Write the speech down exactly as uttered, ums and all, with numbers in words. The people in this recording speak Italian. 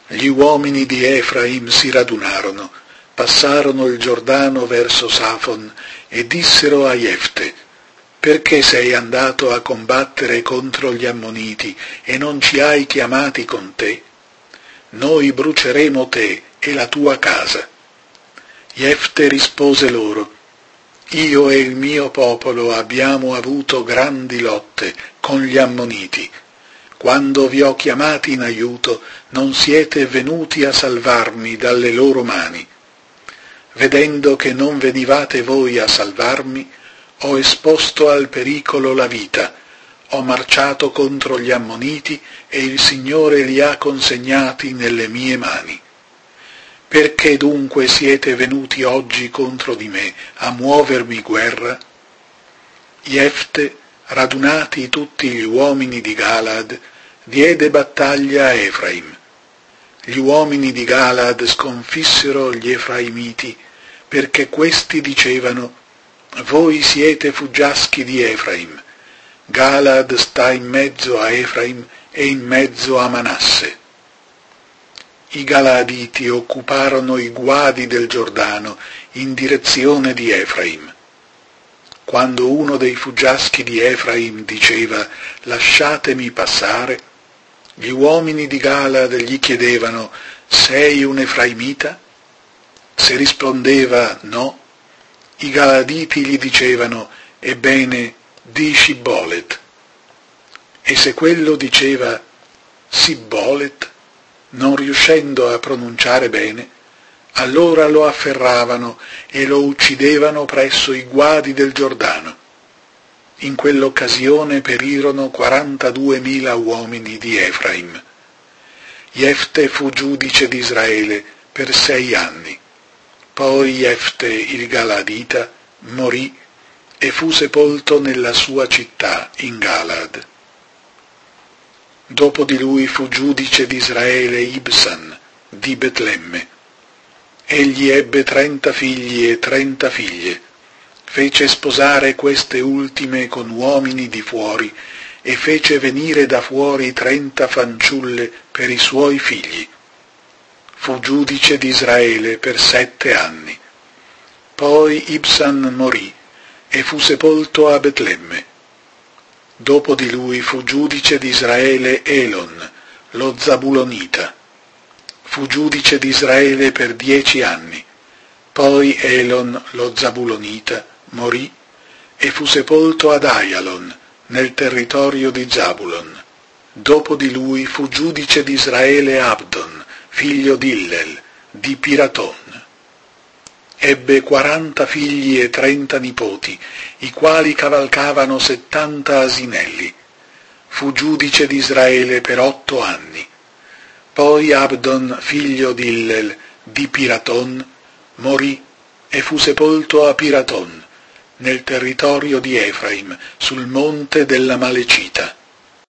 Gli uomini di Efraim si radunarono, passarono il Giordano verso Safon e dissero a Jefte: «Perché sei andato a combattere contro gli Ammoniti e non ci hai chiamati con te? Noi bruceremo te e la tua casa». Jefte rispose loro: «Io e il mio popolo abbiamo avuto grandi lotte con gli Ammoniti. Quando vi ho chiamati in aiuto, non siete venuti a salvarmi dalle loro mani. Vedendo che non venivate voi a salvarmi, ho esposto al pericolo la vita, ho marciato contro gli Ammoniti e il Signore li ha consegnati nelle mie mani. Perché dunque siete venuti oggi contro di me a muovermi guerra?» Jefte, radunati tutti gli uomini di Galad, diede battaglia a Efraim. Gli uomini di Galad sconfissero gli Efraimiti, perché questi dicevano: «Voi siete fuggiaschi di Efraim. Galad sta in mezzo a Efraim e in mezzo a Manasse». I Galaditi occuparono i guadi del Giordano in direzione di Efraim. Quando uno dei fuggiaschi di Efraim diceva: «Lasciatemi passare», gli uomini di Galad gli chiedevano: «Sei un Efraimita?» Se rispondeva no, i Galaditi gli dicevano: «Ebbene, di Sibbolet». E se quello diceva Sibbolet, non riuscendo a pronunciare bene, allora lo afferravano e lo uccidevano presso i guadi del Giordano. In quell'occasione perirono quarantaduemila uomini di Efraim. Jefte fu giudice di Israele per sei anni. Poi Jefte il Galadita morì e fu sepolto nella sua città in Galad. Dopo di lui fu giudice di Israele Ibsan di Betlemme. Egli ebbe trenta figli e trenta figlie. Fece sposare queste ultime con uomini di fuori e fece venire da fuori trenta fanciulle per i suoi figli. Fu giudice di Israele per sette anni. Poi Ibsan morì e fu sepolto a Betlemme. Dopo di lui fu giudice di Israele Elon, lo Zabulonita. Fu giudice di Israele per dieci anni. Poi Elon, lo Zabulonita, morì e fu sepolto ad Aialon, nel territorio di Zabulon. Dopo di lui fu giudice di Israele Abdon, figlio di Illel, di Piraton. Ebbe quaranta figli e trenta nipoti, i quali cavalcavano settanta asinelli. Fu giudice di Israele per otto anni. Poi Abdon, figlio di Illel, di Piraton, morì e fu sepolto a Piraton, nel territorio di Efraim, sul monte della Malecita.